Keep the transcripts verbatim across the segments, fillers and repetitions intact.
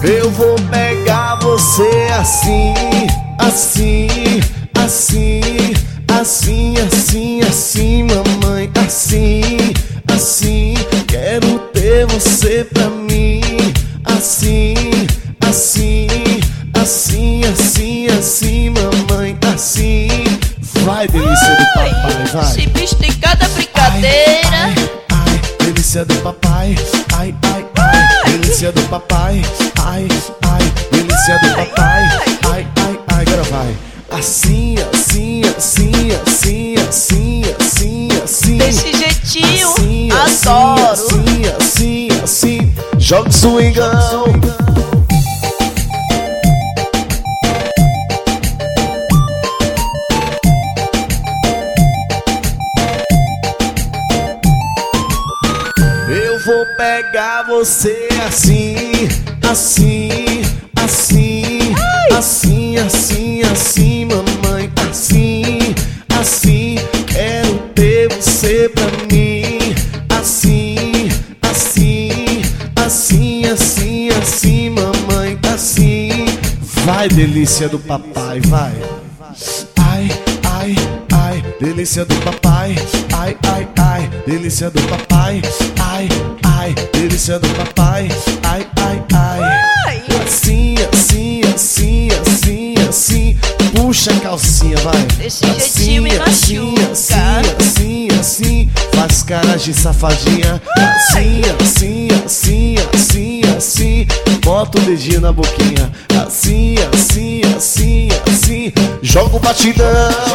Eu vou pegar você assim, assim, assim, assim, assim, assim, mamãe, assim, assim. Quero ter você pra mim, assim, assim, assim, assim, assim, mamãe, assim. Vai, delícia do papai, vai. Esse bicho tem cada brincadeira. Ai, ai, ai, delícia do papai. Ai, ai, ai, delícia do papai. Ai, ai, delícia do papai. Ai, ai, ai, agora vai. Assim, assim, assim, assim, assim, assim, assim. Desse jeitinho, assim, adoro. Assim, assim, assim, assim. Joga o swingão. Eu vou pegar você assim, assim, assim, assim, assim, assim, mamãe, assim, assim. Quero ter você pra mim, assim, assim, assim, assim, assim, mamãe, assim. Vai, delícia do papai, vai. Ai, ai, ai, delícia do papai. Ai, ai, ai, delícia do papai. Ai, ai, delícia do papai. Ai, ai, ai. Assim, assim, assim, assim, assim. Puxa a calcinha, vai. Desse jeitinho me machuca. Assim, assim, assim. Faz cara de safadinha. Assim, assim, assim, assim, assim. Bota o dedinho na boquinha. Assim, assim, assim, assim. Joga o batidão.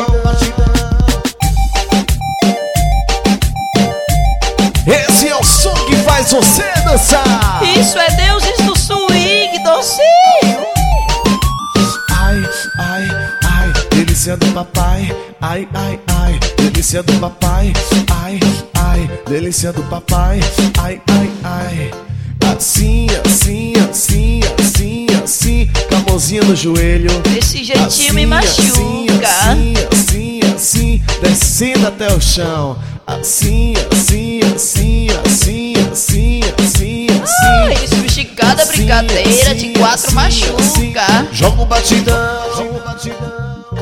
Esse é o som que faz você dançar. Isso é deuses do swing, docinho. Ai, ai, ai, delícia do papai. Ai, ai, ai, delícia do papai. Ai, ai, delícia do papai. Ai, ai, ai. Assim, assim, assim, assim, assim. Com a mãozinha no joelho. Desse jeitinho assim, me machuca. Assim, assim, assim, assim. Descendo até o chão. Assim, assim, assim, assim, assim, assim, Ai, assim. esse bicho tem cada Assim, brincadeira assim, de quatro assim, machuca. assim. Joga o batidão. Joga o batidão.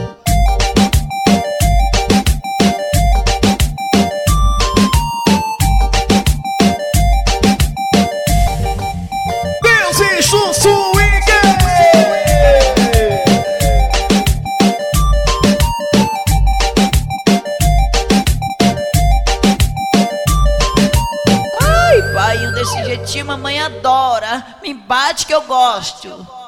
Deus e o swing. Ai, pai, desse jeitinho mamãe adora. Me bate que eu gosto.